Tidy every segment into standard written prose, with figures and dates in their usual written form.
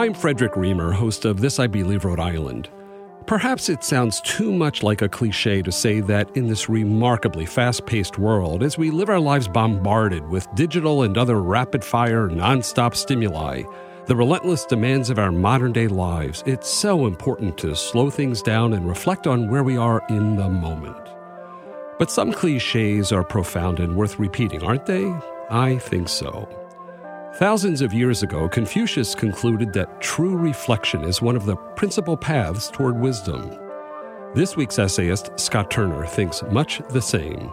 I'm Frederick Reamer, host of This I Believe Rhode Island. Perhaps it sounds too much like a cliche to say that in this remarkably fast-paced world, as we live our lives bombarded with digital and other rapid-fire, non-stop stimuli, the relentless demands of our modern-day lives, it's so important to slow things down and reflect on where we are in the moment. But some cliches are profound and worth repeating, aren't they? I think so. Thousands of years ago, Confucius concluded that true reflection is one of the principal paths toward wisdom. This week's essayist, Scott Turner, thinks much the same.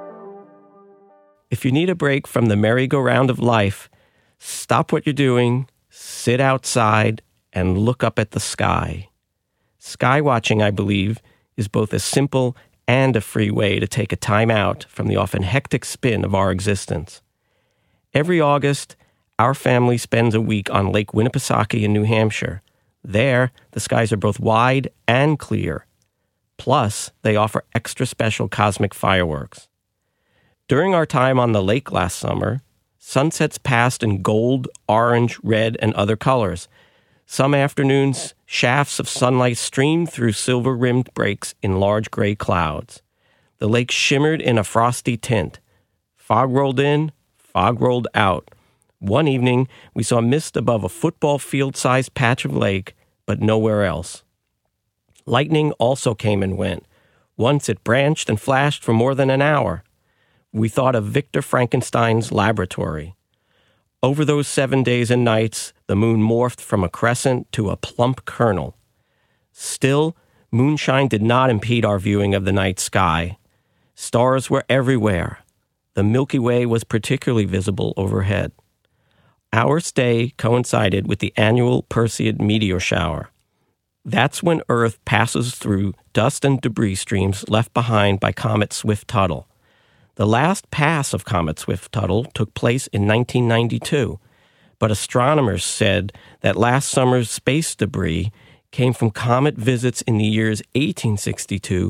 If you need a break from the merry-go-round of life, stop what you're doing, sit outside, and look up at the sky. Sky watching, I believe, is both a simple and a free way to take a time out from the often hectic spin of our existence. Every August, our family spends a week on Lake Winnipesaukee in New Hampshire. There, the skies are both wide and clear. Plus, they offer extra special cosmic fireworks. During our time on the lake last summer, sunsets passed in gold, orange, red, and other colors. Some afternoons, shafts of sunlight streamed through silver-rimmed breaks in large gray clouds. The lake shimmered in a frosty tint. Fog rolled in, fog rolled out. One evening, we saw mist above a football field-sized patch of lake, but nowhere else. Lightning also came and went. Once it branched and flashed for more than an hour. We thought of Victor Frankenstein's laboratory. Over those 7 days and nights, the moon morphed from a crescent to a plump kernel. Still, moonshine did not impede our viewing of the night sky. Stars were everywhere. The Milky Way was particularly visible overhead. Our stay coincided with the annual Perseid meteor shower. That's when Earth passes through dust and debris streams left behind by Comet Swift-Tuttle. The last pass of Comet Swift-Tuttle took place in 1992, but astronomers said that last summer's space debris came from comet visits in the years 1862,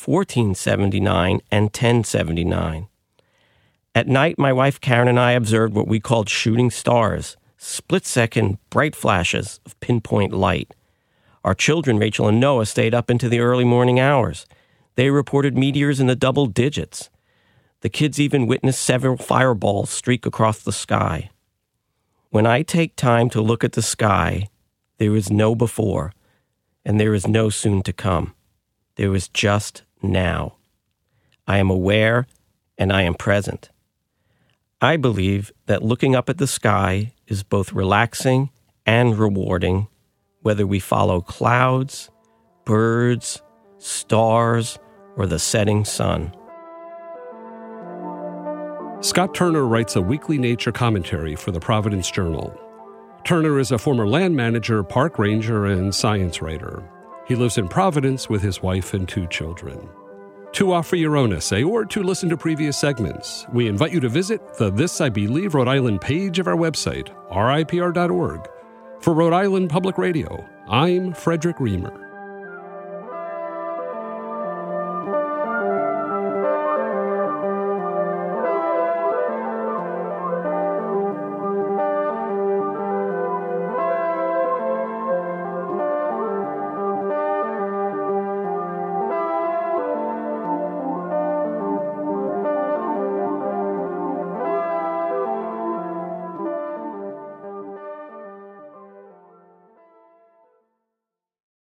1479, and 1079. At night, my wife Karen and I observed what we called shooting stars, split-second bright flashes of pinpoint light. Our children, Rachel and Noah, stayed up into the early morning hours. They reported meteors in the double digits. The kids even witnessed several fireballs streak across the sky. When I take time to look at the sky, there is no before, and there is no soon to come. There is just now. I am aware, and I am present. I believe that looking up at the sky is both relaxing and rewarding, whether we follow clouds, birds, stars, or the setting sun. Scott Turner writes a weekly nature commentary for the Providence Journal. Turner is a former land manager, park ranger, and science writer. He lives in Providence with his wife and 2 children. To offer your own essay or to listen to previous segments, we invite you to visit the This I Believe Rhode Island page of our website, ripr.org. For Rhode Island Public Radio, I'm Frederick Reamer.